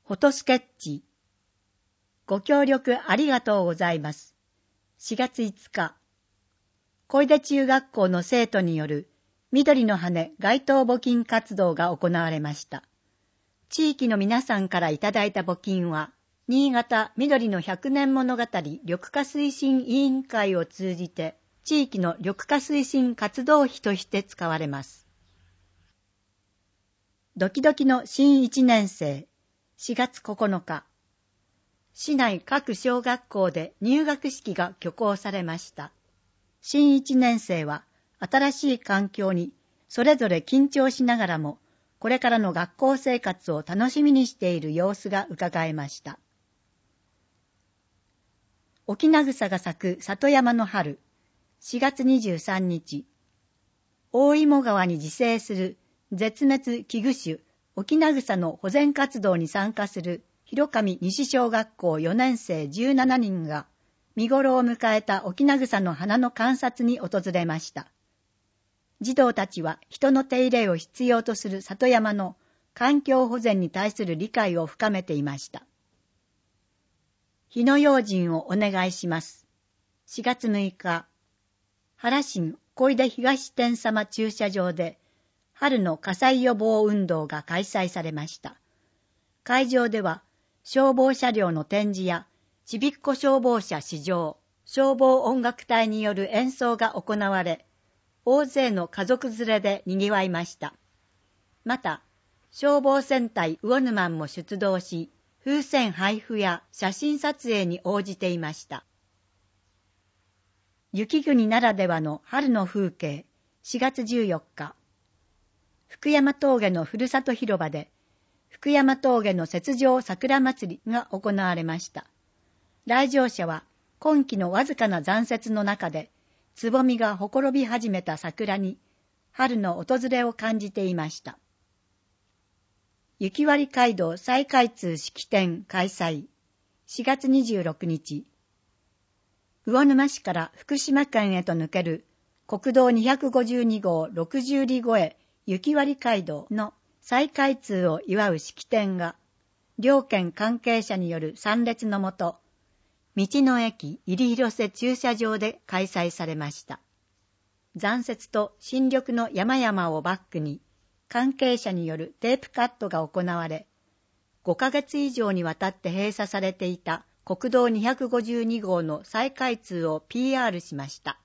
フォトスケッチ。ご協力ありがとうございます。4月5日、小出中学校の生徒による緑の羽街頭募金活動が行われました。地域の皆さんからいただいた募金は、新潟緑の100年物語緑化推進委員会を通じて、地域の緑化推進活動費として使われます。ドキドキの新1年生、4月9日、市内各小学校で入学式が挙行されました。新1年生は新しい環境にそれぞれ緊張しながらも、これからの学校生活を楽しみにしている様子がうかがえました。沖縄草が咲く里山の春、4月23日、大芋川に自生する絶滅危惧種沖縄草の保全活動に参加する広上西小学校4年生17人が見頃を迎えた沖縄草の花の観察に訪れました。児童たちは人の手入れを必要とする里山の環境保全に対する理解を深めていました。火の用心をお願いします。4月6日、原市小出東天様駐車場で春の火災予防運動が開催されました。会場では消防車両の展示やちびっこ消防車試乗、消防音楽隊による演奏が行われ、大勢の家族連れで賑わいました。また、消防戦隊魚沼も出動し、風船配布や写真撮影に応じていました。雪国ならではの春の風景、4月14日、福山峠のふるさと広場で、福山峠の雪上桜祭りが行われました。来場者は今季のわずかな残雪の中で、つぼみがほころび始めた桜に春の訪れを感じていました。雪割街道再開通式典開催、4月26日、魚沼市から福島県へと抜ける国道252号60里越え雪割街道の再開通を祝う式典が、両県関係者による参列のもと、道の駅入広瀬駐車場で開催されました。残雪と新緑の山々をバックに、関係者によるテープカットが行われ、5ヶ月以上にわたって閉鎖されていた国道252号の再開通を PR しました。